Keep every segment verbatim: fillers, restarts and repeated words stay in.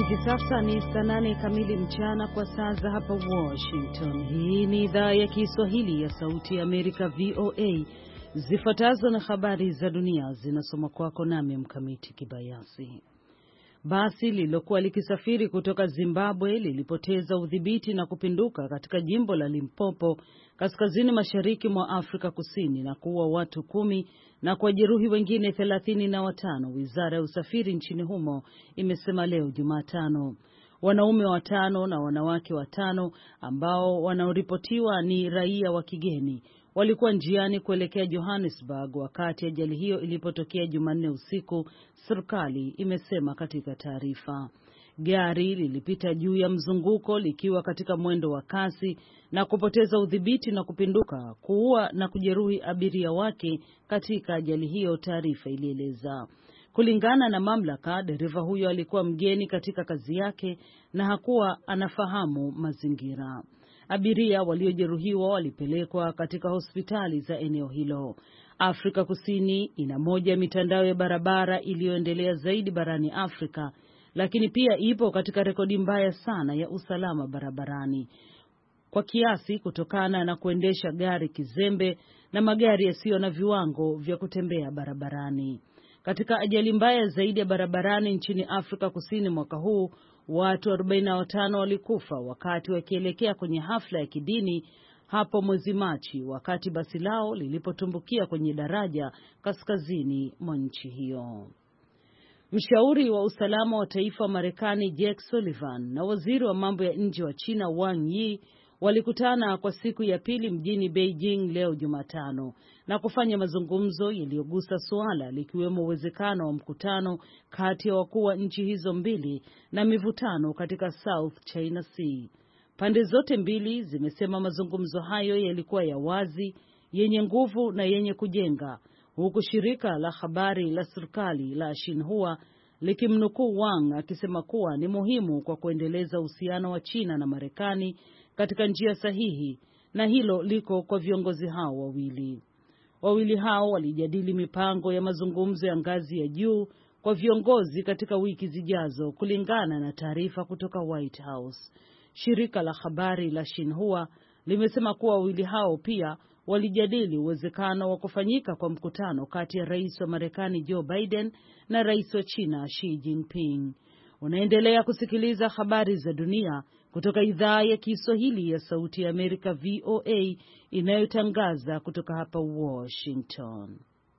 Hivi sasa ni saa nane kamili mchana kwa saa za hapa Washington. Hii ni idhaa ya Kiswahili ya Sauti ya Amerika, V O A. Zifuatazo na habari za dunia zinasoma kwako nami Mkamiti Kibayasi. Basi lililokuwa likisafiri kutoka Zimbabwe lilipoteza udhibiti na kupinduka katika jimbo la Limpopo kaskazini mashariki mwa Afrika Kusini na kuua watu kumi na kujeruhi wengine thelathini na watano, wizara ya usafiri nchini humo imesema leo Jumatano. Wanaume watano na wanawake watano ambao wanaoripotiwa ni raia wa kigeni walikuwa njiani kuelekea Johannesburg wakati ajali hiyo ilipotokea Jumanne usiku, serikali imesema katika taarifa. Gari lilipita juu ya mzunguko likiwa katika mwendo wa kasi na kupoteza udhibiti na kupinduka, kuua na kujeruhi abiria wake katika ajali hiyo, taarifa ilieleza. Kulingana na mamlaka, dereva huyo alikuwa mgeni katika kazi yake na hakuwa anafahamu mazingira. Abiria waliojeruhiwa walipelekwa katika hospitali za eneo hilo. Afrika Kusini ina moja ya mitandao ya barabara iliyoendelea zaidi barani Afrika, lakini pia ipo katika rekodi mbaya sana ya usalama barabarani kwa kiasi kutokana na kuendesha gari kizembe na magari yasiyo na viwango vya kutembea barabarani. Katika ajali mbaya zaidi ya barabarani nchini Afrika Kusini mwaka huu, watu arobaini na watano walikufa wakati wakielekea kwenye hafla ya kidini hapo mwezi Machi, wakati basi lao lilipotumbukia kwenye daraja kaskazini mwa nchi hiyo. Mshauri wa usalama wa taifa wa Marekani Jake Sullivan na waziri wa mambo ya nje wa China Wang Yi walikutana kwa siku ya pili mjini Beijing leo Jumatano na kufanya mazungumzo yaliyogusa suala likiwemo uwezekano wa mkutano kati ya wakuu wa nchi hizo mbili na mivutano katika South China Sea. Pande zote mbili zimesema mazungumzo hayo yalikuwa ya wazi, yenye nguvu na yenye kujenga, huku shirika la habari la serikali la Xinhua likimnukuu Wang akisema kuwa ni muhimu kwa kuendeleza uhusiano wa China na Marekani katika njia sahihi, na hilo liko kwa viongozi hao wawili. Wawili hao walijadili mipango ya mazungumzo ya ngazi ya juu kwa viongozi katika wiki zijazo, kulingana na taarifa kutoka White House. Shirika la habari la Xinhua limesema kuwa wawili hao pia walijadili uwezekano wa kufanyika kwa mkutano kati ya rais wa Marekani Joe Biden na rais wa China Xi Jinping. Unaendelea kusikiliza habari za dunia kutoka idhaa ya Kiswahili ya Sauti ya Amerika, V O A, inayotangaza kutoka hapa Washington.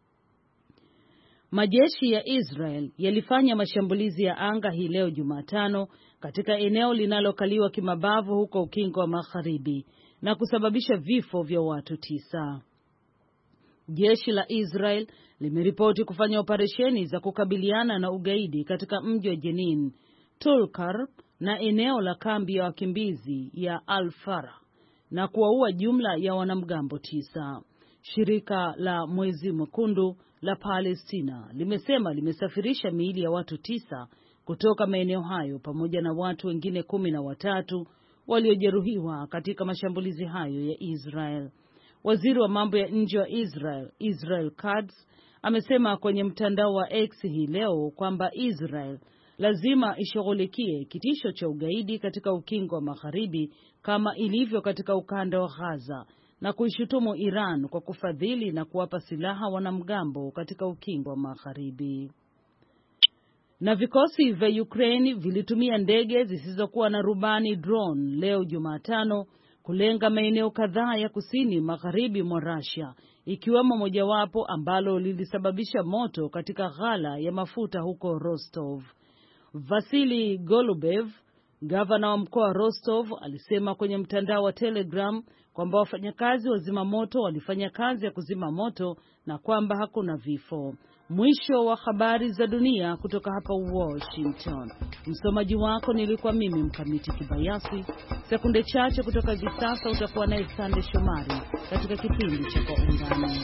Majeshi ya Israel yalifanya mashambulizi ya anga hii leo Jumatano katika eneo linalokaliwa kimabavu huko Ukingo wa Magharibi na kusababisha vifo vya watu tisa. Jeshi la Israel limeripoti kufanya operesheni za kukabiliana na ugaidi katika mji wa Jenin, Tulkar na eneo la kambi ya wakimbizi ya Al-Farah na kuwaua jumla ya wanamgambo tisa. Shirika la Mwezi Mwekundu la Palestina limesema limesafirisha miili ya watu tisa kutoka maeneo hayo pamoja na watu wengine kumi na watatu waliojeruhiwa katika mashambulizi hayo ya Israel. Waziri wa mambo ya nje wa Israel, Israel Katz, amesema kwenye mtandao wa X hii leo kwamba Israel lazima ishughulikie kitisho cha ugaidi katika Ukingo wa Magharibi kama ilivyo katika ukanda wa Gaza, na kuishutumu Iran kwa kufadhili na kuwapa silaha wanamgambo katika Ukingo wa Magharibi. Na vikosi vya Ukraine vilitumia ndege zisizokuwa na rubani drone leo Jumatano kulenga maeneo kadhaa ya kusini magharibi mwa Russia, ikiwemo mojawapo ambalo lilisababisha moto katika ghala ya mafuta huko Rostov. Vasily Golubev, gavana wa mkoa wa Rostov, alisema kwenye mtandao wa Telegram kwamba wafanyakazi wa zimamoto walifanya kazi ya kuzima moto na kwamba hakuna vifo. Mwisho wa habari za dunia kutoka hapa Washington. Msomaji wako nilikuwa mimi Mkamiti Kibayasi. Sekunde chache kutoka hivi sasa utakuwa naye Sande Shomari katika kipindi cha Kwa Undani.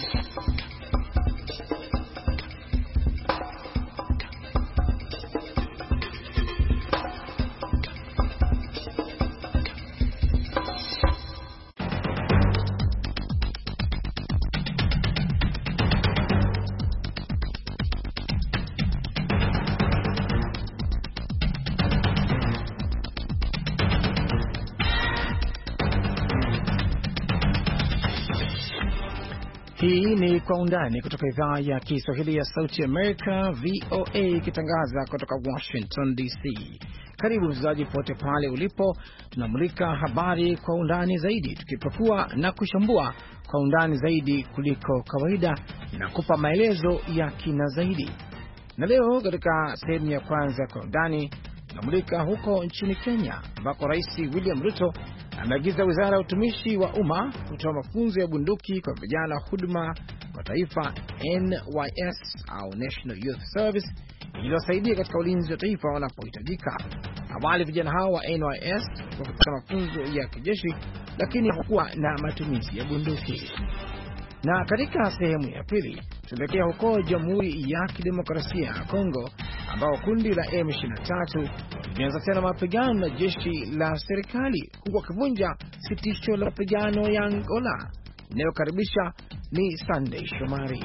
Hii ni Kwa Undani kutoka idhaa ya Kiswahili ya Sauti Amerika, V O A, ikitangaza kutoka Washington D C. Karibu mzaji pote pale ulipo, tunamulika habari kwa undani zaidi, tukipekua na kuchambua kwa undani zaidi kuliko kawaida na kupa maelezo ya kina zaidi. Na leo katika sehemu ya kwanza Kwa Undani tunamulika huko nchini Kenya, ambako Rais William Ruto ameagiza Wizara ya Utumishi wa Umma kutoa mafunzo ya bunduki kwa vijana huduma kwa taifa N Y S au National Youth Service ili wasaidia katika ulinzi wa taifa wanapohitajika. Awali vijana hao wa N Y S wakipata mafunzo ya kijeshi, lakini hakuwa na matumizi ya bunduki. Na katika sehemu ya pili tuelekea huko Jamhuri ya Kidemokrasia ya Kongo, ambao kundi la M ishirini na tatu limeanza tena mapigano na jeshi la serikali, huku wakivunja sitisho la mapigano ya Angola. Inayokaribisha ni Sunday Shomari.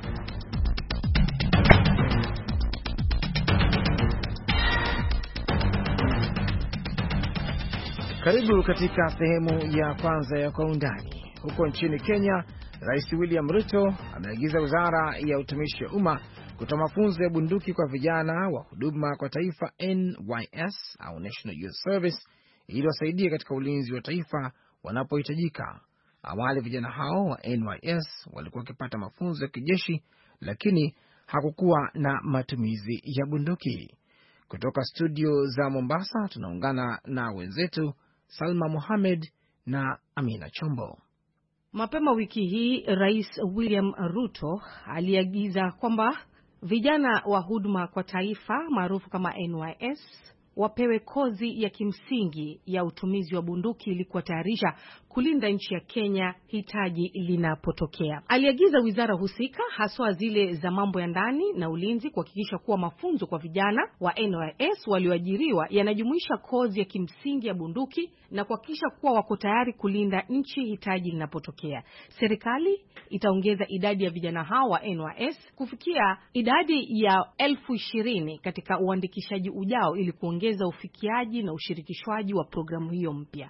Karibu katika sehemu ya kwanza ya Kwa Undani. Huko nchini Kenya, Rais William Ruto ameagiza Wizara ya Utumishi wa Umma kutoa mafunzo ya bunduki kwa vijana wa huduma kwa taifa N Y S au National Youth Service ili wasaidie katika ulinzi wa taifa wanapohitajika. Awali vijana hao wa N Y S walikuwa wakipata mafunzo ya kijeshi, lakini hakukuwa na matumizi ya bunduki. Kutoka studio za Mombasa tunaungana na wenzetu Salma Mohamed na Amina Chombo. Mapema wiki hii Rais William Ruto aliagiza kwamba vijana wa huduma kwa taifa maarufu kama N Y S wapewe kozi ya kimsingi ya utumizi wa bunduki ili kuwatayarisha kulinda nchi ya Kenya hitaji linapotokea. Aliagiza wizara husika, haswa zile za mambo ya ndani na ulinzi, kuhakikisha kuwa mafunzo kwa vijana wa N Y S walioajiriwa yanajumuisha kozi ya kimsingi ya bunduki na kuhakikisha kuwa wako tayari kulinda nchi hitaji linapotokea. Serikali itaongeza idadi ya vijana hao wa N Y S kufikia idadi ya elfu ishirini katika uandikishaji ujao ili kuongeza ufikiaji na ushirikishwaji wa programu hiyo mpya.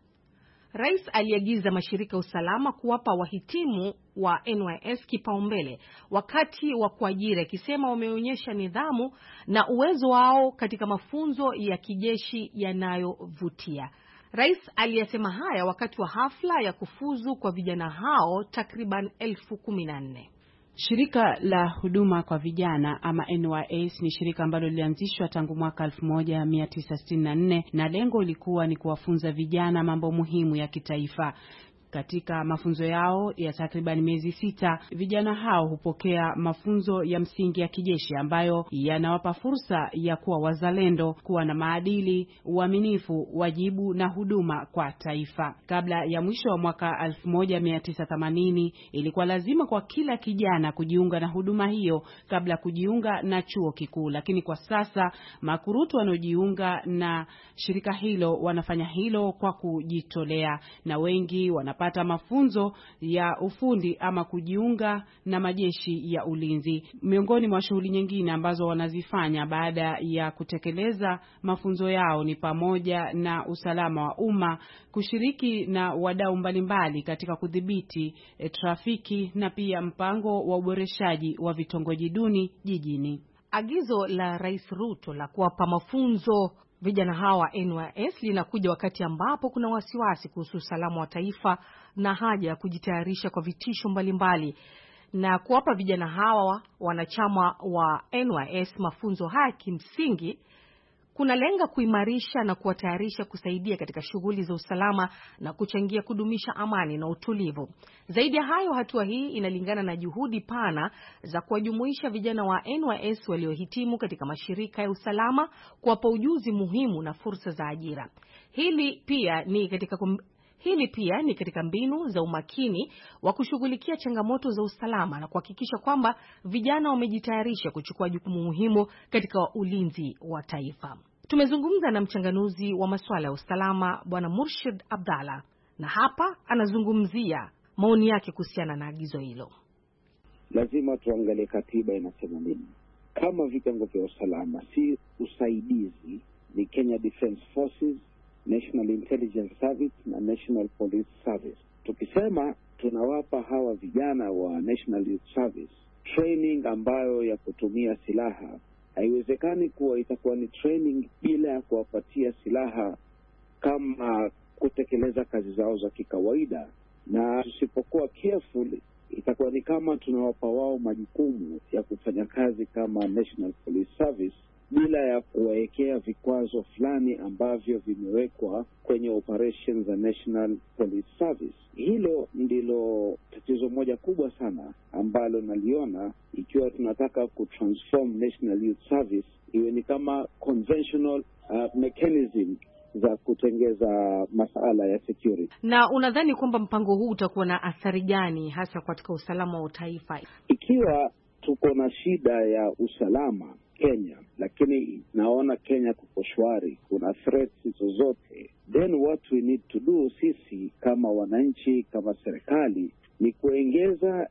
Rais aliagiza mashirika ya usalama kuwapa wahitimu wa N Y S kipaumbele wakati wa kuajiri, akisema wameonyesha nidhamu na uwezo wao katika mafunzo ya kijeshi yanayovutia. Rais aliyasema haya wakati wa hafla ya kufuzu kwa vijana hao takriban elfu kumi na nne. Shirika la huduma kwa vijana ama N Y S ni shirika ambalo lilianzishwa tangu mwaka elfu moja mia tisa sitini na nne na lengo lilikuwa ni kuwafunza vijana mambo muhimu ya kitaifa. Katika mafunzo yao ya takriban miezi sita, vijana hao hupokea mafunzo ya msingi ya kijeshi ambayo yanawapa fursa ya kuwa wazalendo, kuwa na maadili, uaminifu, wajibu na huduma kwa taifa. Kabla ya mwisho wa mwaka elfu moja mia tisa themanini, ilikuwa lazima kwa kila kijana kujiunga na huduma hiyo kabla kujiunga na chuo kikuu, lakini kwa sasa makurutu wanaojiunga na shirika hilo wanafanya hilo kwa kujitolea, na wengi wana pata mafunzo ya ufundi ama kujiunga na majeshi ya ulinzi. Miongoni mwa shughuli nyingine ambazo wanazifanya baada ya kutekeleza mafunzo yao ni pamoja na usalama wa umma, kushiriki na wadau mbalimbali katika kudhibiti e, trafiki na pia mpango wa uboreshaji wa vitongoji duni jijini. Agizo la Rais Ruto la kuwapa mafunzo vijana hawa N Y S linakuja wakati ambapo kuna wasiwasi kuhusu usalama wa taifa na haja ya kujitayarisha kwa vitisho mbalimbali. Na kuwapa vijana hawa wanachama wa N Y S mafunzo haya kimsingi kuna lenga kuimarisha na kuwatayarisha kusaidia katika shughuli za usalama na kuchangia kudumisha amani na utulivu. Zaidi ya hayo, hatua hii inalingana na juhudi pana za kuwajumuisha vijana wa N Y S waliohitimu katika mashirika ya usalama, kuwapa ujuzi muhimu na fursa za ajira. Hili pia ni katika kum... Hili pia ni katika mbinu za umakini wa kushughulikia changamoto za usalama na kuhakikisha kwamba vijana wamejitayarisha kuchukua jukumu muhimu katika ulinzi wa taifa. Tumezungumza na mchanganuzi wa masuala ya usalama Bwana Murshid Abdalla, na hapa anazungumzia maoni yake kuhusiana na agizo hilo. Lazima tuangalie katiba inasema nini. Kama vitengo vya usalama si usaidizi, ni Kenya Defence Forces, National Intelligence Service na National Police Service. Tukisema tunawapa hawa vijana wa National Youth Service training ambayo ya kutumia silaha, haiwezekani kuwa itakuwa ni training bila ya kuwapatia silaha kama kutekeleza kazi zao za kikawaida. Na tusipokuwa careful, itakuwa ni kama tunawapa wao majukumu ya kufanya kazi kama National Police Service bila ya kuwawekea vikwazo fulani ambavyo vimewekwa kwenye operations za National Police Service. Hilo ndilo tatizo moja kubwa sana ambalo naliona, ikiwa tunataka kutransform National Youth Service iwe ni kama conventional uh, mechanism za kutengeza masuala ya security. Na unadhani kwamba mpango huu utakuwa na athari gani hasa katika usalama wa taifa? Ikiwa tuko na shida ya usalama Kenya, lakini naona Kenya kuko shwari, kuna threats zozote, then what we need to do sisi kama wananchi, kama serikali, ni kuongeza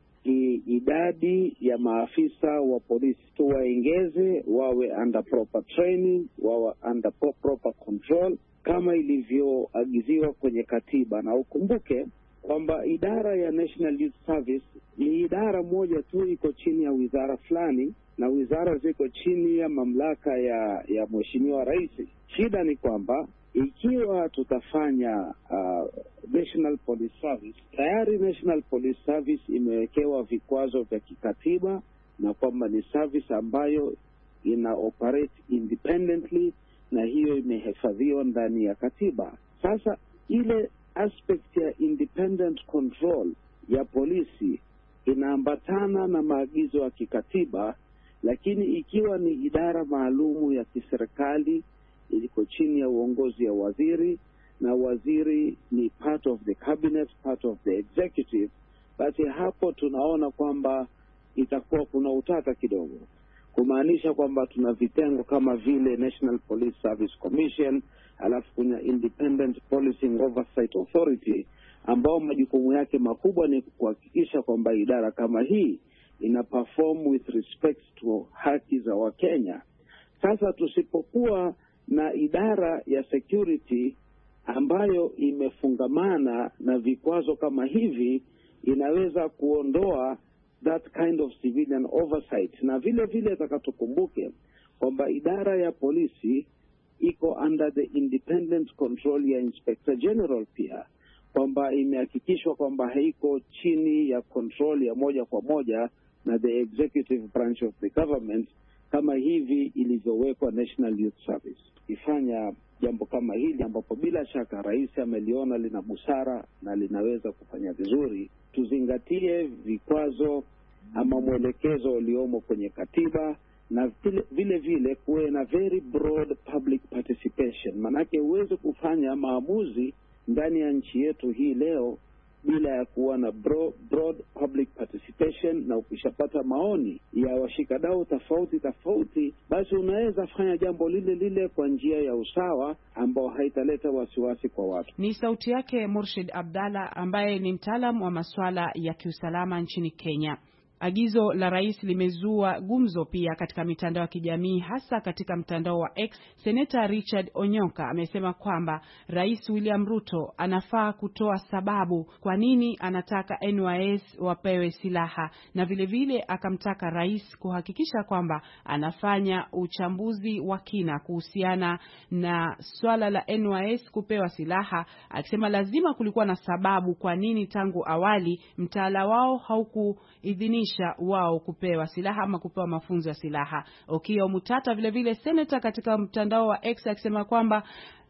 idadi ya maafisa wa polisi. Tuwaongeze, wawe under proper training, wawe under proper control kama ilivyoagiziwa kwenye katiba. Na ukumbuke kwamba idara ya National Youth Service ni idara moja tu, iko chini ya wizara fulani, na wizara ziko chini ya mamlaka ya ya Mheshimiwa Rais. Shida ni kwamba ikiwa tutafanya uh, National Police Service, tayari National Police Service imewekewa vikwazo vya kikatiba, na kwamba ni service ambayo ina operate independently, na hiyo imehifadhiwa ndani ya katiba. Sasa ile aspect ya independent control ya polisi inaambatana na maagizo ya kikatiba, lakini ikiwa ni idara maalumu ya kiserikali iliko chini ya uongozi ya waziri, na waziri ni part of the cabinet, part of the executive, basi hapo tunaona kwamba itakuwa kuna utata kidogo, kumaanisha kwamba tuna vitengo kama vile National Police Service Commission, alafu kuna Independent Policing Oversight Authority, ambao majukumu yake makubwa ni kuhakikisha kwamba idara kama hii ina perform with respect to haki za Wakenya. Sasa tusipokuwa na idara ya security ambayo imefungamana na vikwazo kama hivi, inaweza kuondoa that kind of civilian oversight. Na vile vile takatukumbuke kwamba idara ya polisi iko under the independent control ya Inspector General pia, kwamba imehakikishwa kwamba haiko chini ya control ya moja kwa moja na the executive branch of the government kama hivi ilivyowekwa National Youth Service. Ifanya jambo kama hili ambapo bila shaka rais ameliona lina busara na linaweza kufanya vizuri, tuzingatie vikwazo ama mwelekezo uliomo kwenye katiba, na vile vile, vile kuwe na very broad public participation. Manake uweze kufanya maamuzi ndani ya nchi yetu hii leo bila ya kuwa na broad, broad public participation. Na ukishapata maoni ya washikadau tofauti tofauti, basi unaweza fanya jambo lile lile kwa njia ya usawa ambao haitaleta wasiwasi kwa watu. Ni sauti yake Murshid Abdalla, ambaye ni mtaalamu wa masuala ya kiusalama nchini Kenya. Agizo la rais limezua gumzo pia katika mitandao ya kijamii, hasa katika mtandao wa X. Seneta Richard Onyonka amesema kwamba Rais William Ruto anafaa kutoa sababu kwa nini anataka N Y S wapewe silaha, na vile vile akamtaka rais kuhakikisha kwamba anafanya uchambuzi wa kina kuhusiana na swala la N Y S kupewa silaha, akisema lazima kulikuwa na sababu kwa nini tangu awali mtaala wao haukuidhinisha wao kupewa silaha ama kupewa mafunzo ya silaha. Okiya Omutata vile vile seneta katika mtandao wa X akisema kwamba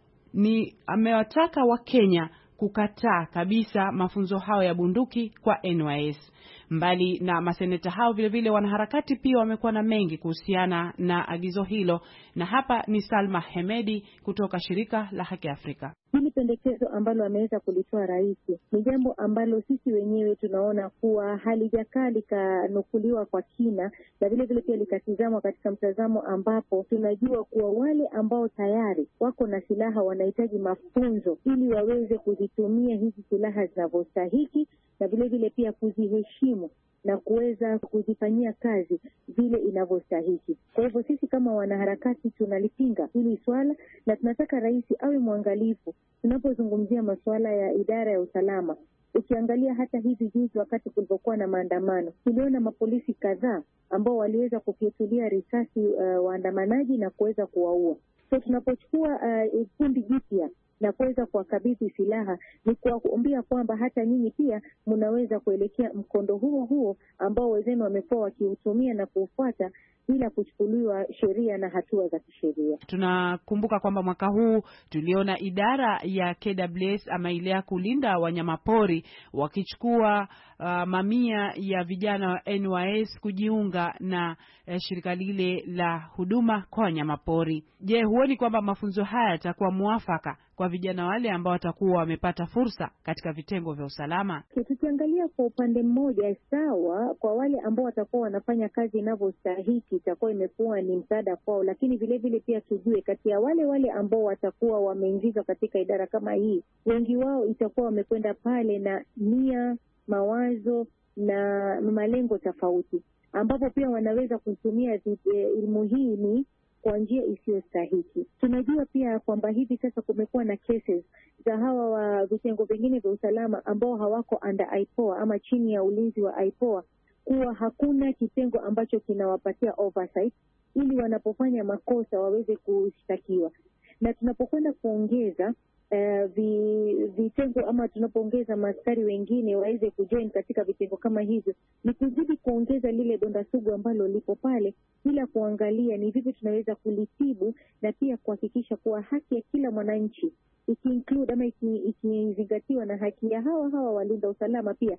ni amewataka wa Kenya kukataa kabisa mafunzo hao ya bunduki kwa N Y S. Mbali na maseneta hao, vile vile wanaharakati pia wamekuwa na mengi kuhusiana na agizo hilo, na hapa ni Salma Hemedi kutoka shirika la Haki Afrika. Hili pendekezo ambalo ameweza kulitoa rais ni jambo ambalo sisi wenyewe tunaona kuwa halijakaa likanukuliwa kwa kina, na vile vile pia likatizamwa katika mtazamo ambapo tunajua kuwa wale ambao tayari wako na silaha wanahitaji mafunzo ili waweze kuzitumia hizi silaha zinavyostahiki, na vile vile pia kuziheshimu na kuweza kuzifanyia kazi vile inavyostahiki. Kwa hivyo sisi kama wanaharakati tunalipinga hili swala, na tunataka rais awe mwangalifu tunapozungumzia masuala ya idara ya usalama, Ukiangalia hata hivi juzi wakati kulipokuwa na maandamano, tuliona mapolisi kadhaa ambao waliweza kufyatulia risasi uh, waandamanaji na kuweza kuwaua. So tunapochukua uh, kundi jipya na kuweza kuwakabidhi silaha, ni kuwaambia kwamba hata nyinyi pia mnaweza kuelekea mkondo huo huo ambao wenzenu wamekuwa wakiutumia na kuufuata bila kuchukuliwa sheria na hatua za kisheria. Tunakumbuka kwamba mwaka huu tuliona idara ya K W S ama ile ya kulinda wanyamapori wakichukua uh, mamia ya vijana wa N Y S kujiunga na uh, shirika lile la huduma kwa wanyamapori. Je, huoni kwamba mafunzo haya yatakuwa muafaka kwa vijana wale ambao watakuwa wamepata fursa katika vitengo vya usalama? Tukiangalia kwa upande mmoja, sawa, kwa wale ambao watakuwa wanafanya kazi inavyostahili itakuwa imekuwa ni msaada kwao, lakini vile vile pia tujue kati ya wale wale ambao watakuwa wameingizwa katika idara kama hii, wengi wao itakuwa wamekwenda pale na nia, mawazo na malengo tofauti, ambapo pia wanaweza kutumia elimu hii ni kwa njia isiyo stahiki. Tunajua pia kwamba hivi sasa kumekuwa na cases za hawa wa vitengo vingine vya usalama ambao hawako under I P O A ama chini ya ulinzi wa I P O A, kuwa hakuna kitengo ambacho kinawapatia oversight ili wanapofanya makosa waweze kushtakiwa. Na tunapokwenda kuongeza Uh, vitengo ama tunapoongeza maaskari wengine waweze kujoin katika vitengo kama hivyo, ni kuzidi kuongeza lile donda sugu ambalo lipo pale, bila kuangalia ni vipi tunaweza kulitibu na pia kuhakikisha kuwa haki ya kila mwananchi iki-include ama ikizingatiwa na haki ya hawa hawa walinda usalama pia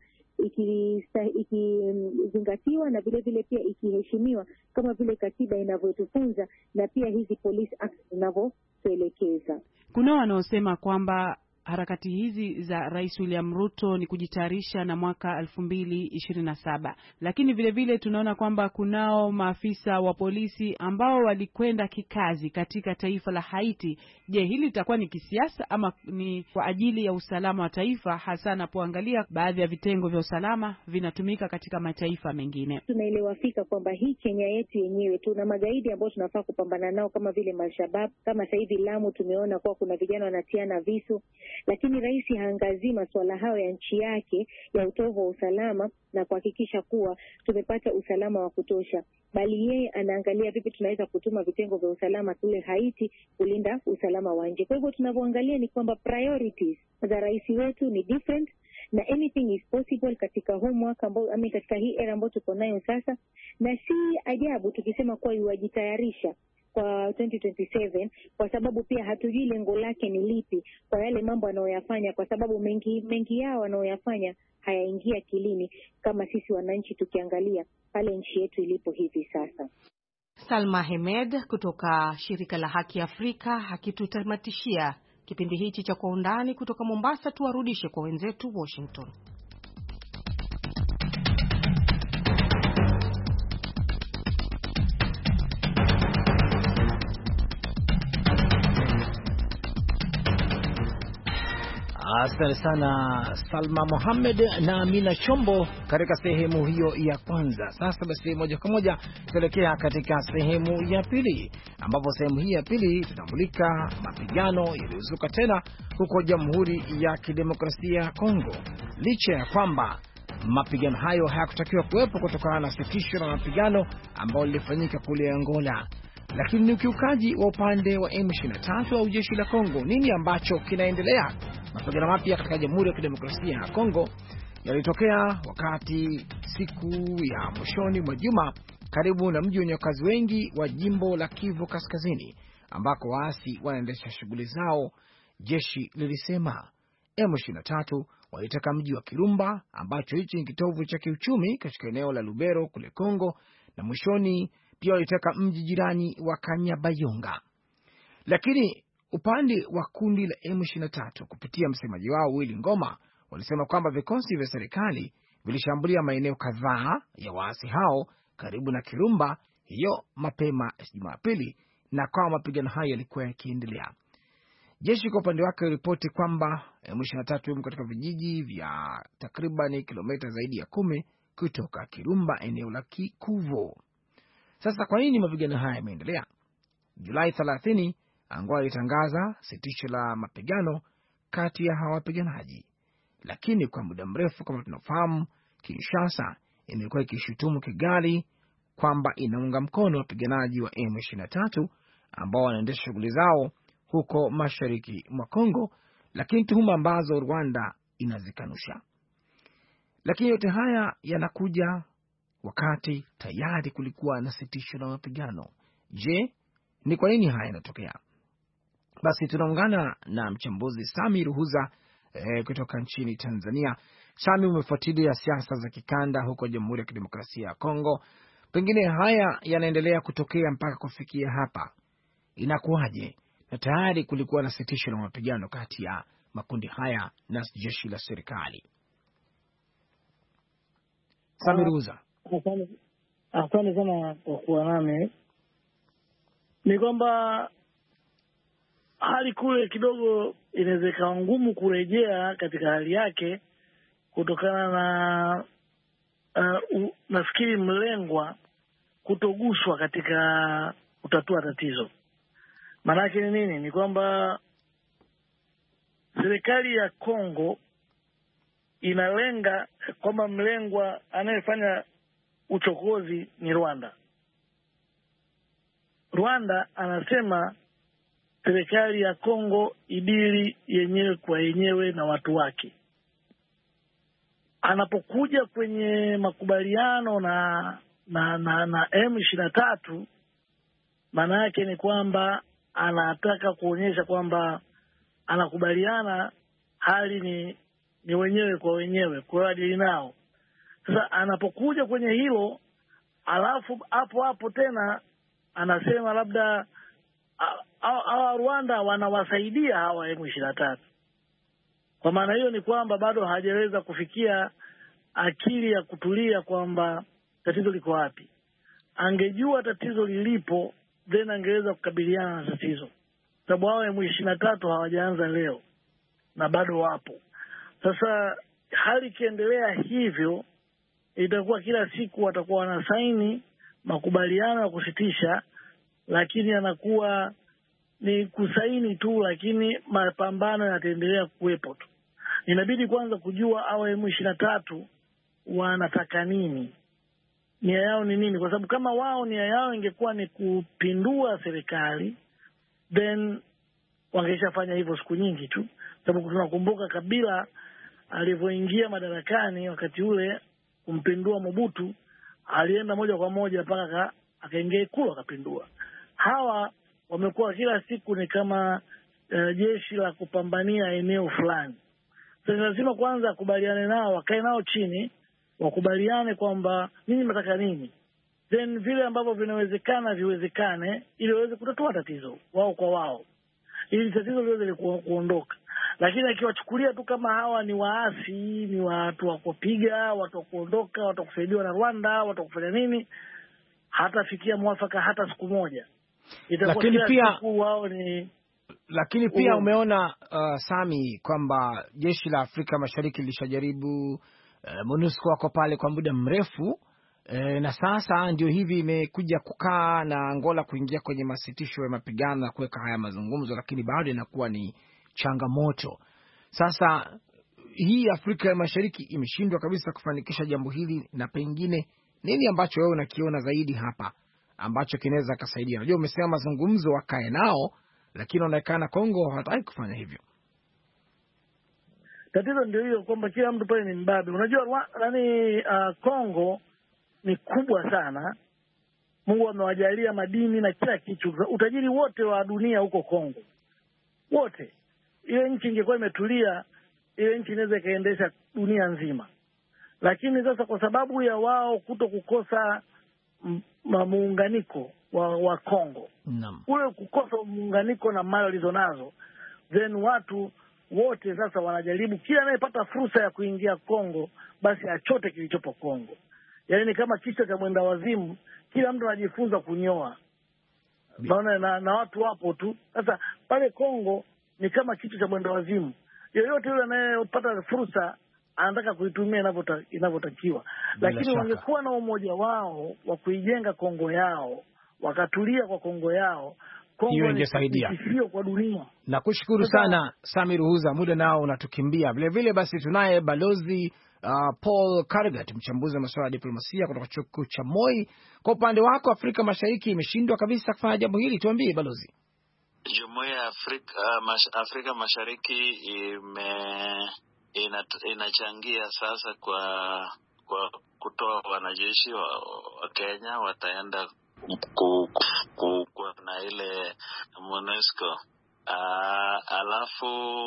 ikizingatiwa iki, na vile vile pia ikiheshimiwa kama vile katiba inavyotufunza na pia hizi police acts zinavyotuelekeza. Kuna wanaosema kwamba harakati hizi za Rais William Ruto ni kujitayarisha na mwaka elfu mbili ishirini na saba. Lakini vile vile tunaona kwamba kunao maafisa wa polisi ambao walikwenda kikazi katika taifa la Haiti. Je, hili litakuwa ni kisiasa ama ni kwa ajili ya usalama wa taifa, hasa napoangalia baadhi ya vitengo vya usalama vinatumika katika mataifa mengine? Tunaelewa fika kwamba hii Kenya yetu yenyewe tuna magaidi ambao tunafaa kupambana nao kama vile Al-Shabaab. Kama sasa hivi Lamu tumeona kwa kuna vijana wanatiana visu, lakini rais haangazii masuala hayo ya nchi yake ya utovu wa usalama na kuhakikisha kuwa tumepata usalama wa kutosha, bali yeye anaangalia vipi tunaweza kutuma vitengo vya usalama kule Haiti kulinda usalama wa nje. Kwa hivyo tunavyoangalia ni kwamba priorities za rais wetu ni different, na anything is possible katika huu mwaka ambao ami katika hii era ambayo tuko nayo sasa, na si ajabu tukisema kuwa yuwajitayarisha kwa twenty twenty-seven, kwa sababu pia hatujui lengo lake ni lipi kwa yale mambo anayoyafanya, kwa sababu mengi mengi yao anayoyafanya hayaingia kilini kama sisi wananchi tukiangalia pale nchi yetu ilipo hivi sasa. Salma Hamed kutoka shirika la Haki Afrika akitutamatishia kipindi hichi cha Kwa Undani kutoka Mombasa. Tuwarudishe kwa wenzetu Washington. Asante sana Salma Mohamed na Amina Chombo katika sehemu hiyo ya kwanza. Sasa basi moja kwa moja tuelekea katika sehemu ya pili, ambapo sehemu hii ya pili tunamulika mapigano yaliyozuka tena huko Jamhuri ya Kidemokrasia ya Kongo, licha ya kwamba mapigano hayo hayakutakiwa kuwepo kutokana na sitisho la mapigano ambao lilifanyika kule Angola. Lakini ni ukiukaji wa upande wa M ishirini na tatu au jeshi la Kongo. Nini ambacho kinaendelea? Mapigano mapya katika Jamhuri ya Kidemokrasia ya Kongo yalitokea wakati siku ya mwishoni mwa juma karibu na mji wenye wakazi wengi wa jimbo la Kivu Kaskazini, ambako waasi wanaendesha shughuli zao. Jeshi lilisema M ishirini na tatu walitaka mji wa Kirumba, ambacho hichi ni kitovu cha kiuchumi katika eneo la Lubero kule Kongo, na mwishoni pia walitaka mji jirani wa Kanyabayonga. Lakini upande wa kundi la M ishirini na tatu kupitia msemaji wao Willy Ngoma walisema kwamba vikosi vya serikali vilishambulia maeneo kadhaa ya waasi hao karibu na Kirumba hiyo mapema Jumapili, na kwa mapigano hayo yalikuwa yakiendelea. Jeshi kwa upande wake ripoti kwamba M ishirini na tatu yumo katika vijiji vya takriban kilomita zaidi ya kumi kutoka Kirumba, eneo la Kikuvo. Sasa kwa nini mapigano haya yameendelea? Julai thelathini Angola ilitangaza sitisho la mapigano kati ya hawa wapiganaji. lakini kwa muda mrefu kama tunafahamu, Kinshasa imekuwa ikishutumu Kigali kwamba inaunga mkono wapiganaji wa M ishirini na tatu ambao wanaendesha shughuli zao huko mashariki mwa Kongo, lakini tuhuma ambazo Rwanda inazikanusha. Lakini yote haya yanakuja wakati tayari kulikuwa na sitisho la mapigano. Je, ni kwa nini haya yanatokea? Basi tunaungana na mchambuzi Sami Ruhuza eh, kutoka nchini Tanzania. Sami, umefuatilia siasa za kikanda huko Jamhuri ya Kidemokrasia ya Kongo. Pengine haya yanaendelea kutokea mpaka kufikia hapa. Inakuwaje? Na tayari kulikuwa na sitisho la mapigano kati ya makundi haya na jeshi la serikali. Sami Ruhuza. Asante sana kwa kuwa nami. Ni kwamba hali kule kidogo inawezekana ngumu kurejea katika hali yake kutokana na uh, uh, nafikiri mlengwa kutoguswa katika kutatua tatizo. Maana yake ni nini? Ni kwamba serikali ya Kongo inalenga kwamba mlengwa anayefanya uchokozi ni Rwanda. Rwanda anasema serikali ya Kongo idili yenyewe kwa yenyewe na watu wake. Anapokuja kwenye makubaliano na na na, na M ishirini na tatu, maana yake ni kwamba anataka kuonyesha kwamba anakubaliana hali ni ni wenyewe kwa wenyewe, kwa adili nao. Sasa anapokuja kwenye hilo, alafu hapo hapo tena anasema labda hawa Rwanda wanawasaidia hawa M ishirini na tatu. Kwa maana hiyo ni kwamba bado hajaweza kufikia akili ya kutulia kwamba tatizo liko wapi. Angejua tatizo lilipo, then angeweza kukabiliana na tatizo. Sababu hao M ishirini na tatu hawajaanza leo na bado wapo. Sasa hali ikiendelea hivyo, itakuwa kila siku watakuwa wanasaini makubaliano ya kusitisha, lakini anakuwa ni kusaini tu, lakini mapambano yataendelea kuwepo tu. Inabidi kwanza kujua hao M ishirini na tatu wanataka nini, nia yao ni nini, kwa sababu kama wao nia yao ingekuwa ni kupindua serikali, then wangeshafanya hivyo siku nyingi tu. Sababu tunakumbuka Kabila alivyoingia madarakani wakati ule kumpindua Mobutu, alienda moja kwa moja mpaka akaingia Ikulu akapindua. Hawa wamekuwa kila siku ni kama uh, jeshi la kupambania eneo fulani. Sasa so, lazima kwanza kubaliane nao, wakae nao chini, wakubaliane kwamba nini mnataka nini. Then vile ambavyo vinawezekana viwezekane ili waweze kutatua tatizo wao kwa wao, ili tatizo liweze kuondoka. Lakini akiwachukulia tu kama hawa ni waasi, ni watu wa kupiga, watu wa kuondoka, watu wa kusaidiwa na Rwanda, watu wa kufanya nini, hatafikia mwafaka hata siku moja. Lakini pia wao ni lakini pia umeona uh, Sami, kwamba jeshi la Afrika Mashariki lilishajaribu, uh, MONUSCO wako pale kwa muda mrefu, uh, na sasa ndio hivi imekuja kukaa na Angola kuingia kwenye masitisho ya mapigano na kuweka haya mazungumzo, lakini bado inakuwa ni changamoto. Sasa hii Afrika ya Mashariki imeshindwa kabisa kufanikisha jambo hili, na pengine nini ambacho wewe unakiona zaidi hapa ambacho kinaweza kusaidia? Unajua umesema mazungumzo wakae nao, lakini inaonekana Kongo hawataki kufanya hivyo. Tatizo ndio hiyo kwamba kila mtu pale ni mbabe. Unajua nani, uh, Kongo ni kubwa sana. Mungu amewajalia madini na kila kitu. Utajiri wote wa dunia huko Kongo. Wote. Ile nchi ingekuwa imetulia, ile nchi inaweza ikaendesha dunia nzima. Lakini sasa kwa sababu ya wao kuto kukosa muunganiko wa, wa Kongo. Naam. Ule kukosa muunganiko na mali walizonazo, then watu wote sasa wanajaribu, kila anayepata fursa ya kuingia Kongo basi achote kilichopo Kongo. Yaani ni kama kichwa cha mwenda wazimu, kila mtu anajifunza kunyoa. Naona na, na watu wapo tu. Sasa pale Kongo ni kama kichwa cha mwenda wazimu. Yoyote yule anayepata fursa anataka kuitumia inavyotakiwa. Lakini wangekuwa na umoja wao wa kuijenga Kongo yao, wakatulia kwa Kongo yao, hiyo ingesaidia kwa dunia. Nakushukuru sana Sami Ruhuza, muda nao unatukimbia. Vile vile basi tunaye balozi uh, Paul Kurgat, mchambuzi wa masuala ya diplomasia kutoka chuo kikuu cha Moi. Kwa upande wako, Afrika Mashariki imeshindwa kabisa kufanya jambo hili, tuambie balozi. Jumuiya ya Afrika, mash, Afrika Mashariki ime inachangia sasa kwa kwa kutoa wanajeshi wa, wa Kenya wataenda ku, ku, ku, na ile MONUSCO. Uh, alafu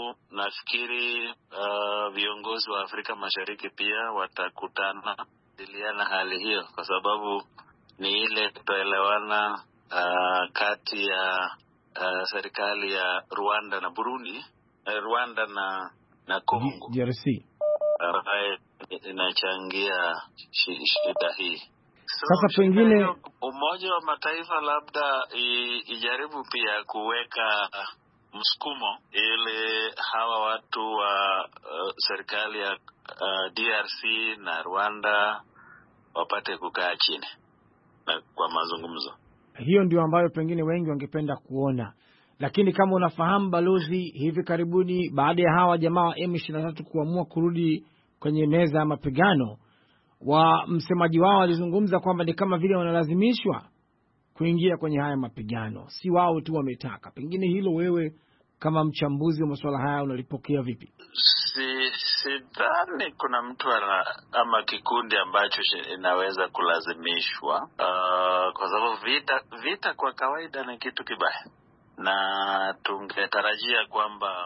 nafikiri uh, viongozi wa Afrika Mashariki pia watakutana diliana hali hiyo, kwa sababu ni ile kutoelewana uh, kati ya uh, serikali ya Rwanda na Burundi, uh, Rwanda na na Kongo D R C ambayo uh, inachangia shida hii. So, sasa pengine Umoja wa Mataifa labda i, ijaribu pia kuweka msukumo ili hawa watu wa uh, serikali ya uh, D R C na Rwanda wapate kukaa chini na kwa mazungumzo. Hiyo ndio ambayo pengine wengi wangependa kuona. Lakini kama unafahamu balozi, hivi karibuni baada ya hawa jamaa wa M ishirini na tatu kuamua kurudi kwenye meza ya mapigano, wa msemaji wao alizungumza kwamba ni kama vile wanalazimishwa kuingia kwenye haya mapigano, si wao tu wametaka. Pengine hilo wewe kama mchambuzi wa masuala haya unalipokea vipi? Si sidhani kuna mtu ana, ama kikundi ambacho inaweza kulazimishwa, uh, kwa sababu vita vita kwa kawaida ni kitu kibaya, na tungetarajia kwamba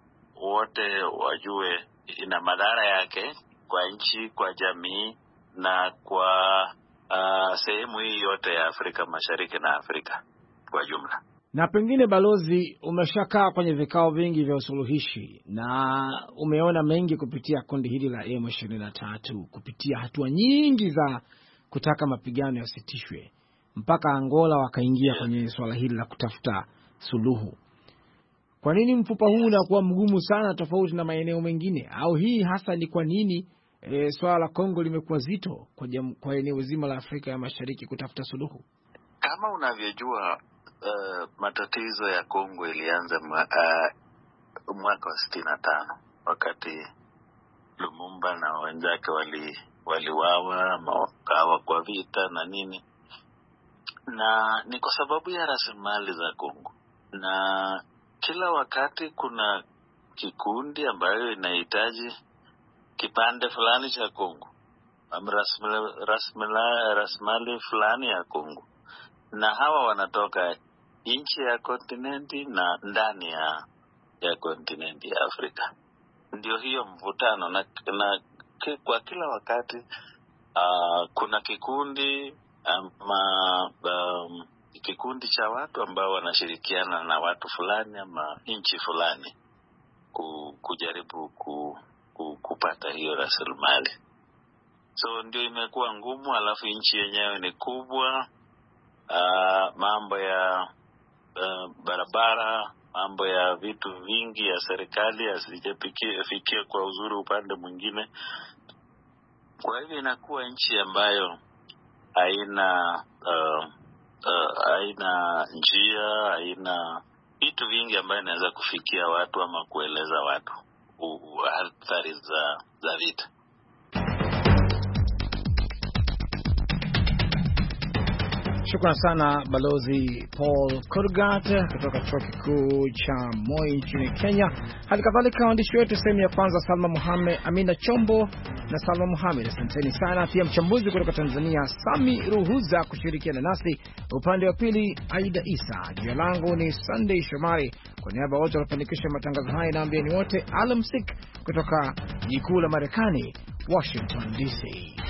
wote wajue ina madhara yake kwa nchi, kwa jamii na kwa uh, sehemu hii yote ya Afrika Mashariki na Afrika kwa jumla. Na pengine balozi, umeshakaa kwenye vikao vingi vya usuluhishi na umeona mengi kupitia kundi hili la M ishirini na tatu, kupitia hatua nyingi za kutaka mapigano yasitishwe mpaka Angola wakaingia kwenye swala hili la kutafuta suluhu. Kwa nini mfupa huu unakuwa mgumu sana tofauti na maeneo mengine? Au hii hasa ni kwa nini e, swala la Kongo limekuwa zito kwa, kwa eneo zima la Afrika ya Mashariki kutafuta suluhu? Kama unavyojua, uh, matatizo ya Kongo ilianza mwa, uh, mwaka wa sitini na tano wakati Lumumba na wenzake wali waliwawa mawakawa kwa vita na nini, na ni kwa sababu ya rasilimali za Kongo. Na kila wakati kuna kikundi ambayo inahitaji kipande fulani cha Kongo, rasilimali fulani ya Kongo, na hawa wanatoka nchi ya kontinenti na ndani ya ya kontinenti ya Afrika. Ndio hiyo mvutano, na, na kwa kila wakati uh, kuna kikundi ama um, kikundi cha watu ambao wanashirikiana na watu fulani ama nchi fulani ku, kujaribu ku, ku, kupata hiyo rasilimali. So ndio imekuwa ngumu, alafu nchi yenyewe ni kubwa. Uh, mambo ya uh, barabara, mambo ya vitu vingi ya serikali asijafikia kwa uzuri upande mwingine. Kwa hivyo inakuwa nchi ambayo haina uh, uh, haina njia, haina vitu vingi ambayo inaweza kufikia watu ama kueleza watu athari za za vita. Shukrani sana Balozi Paul Kurgat kutoka chuo kikuu cha Moi nchini Kenya. Hali kadhalika waandishi wetu sehemu ya kwanza Salma Muhammad, Amina Chombo na Salma Muhammad, asanteni sana. Pia mchambuzi kutoka Tanzania Sami Ruhuza kushirikiana nasi, upande wa pili Aida Isa. Jina langu ni Sunday Shomari, kwa niaba wote wanafanikisha matangazo haya naambia ni wote alamsik kutoka jikuu la Marekani, Washington D C.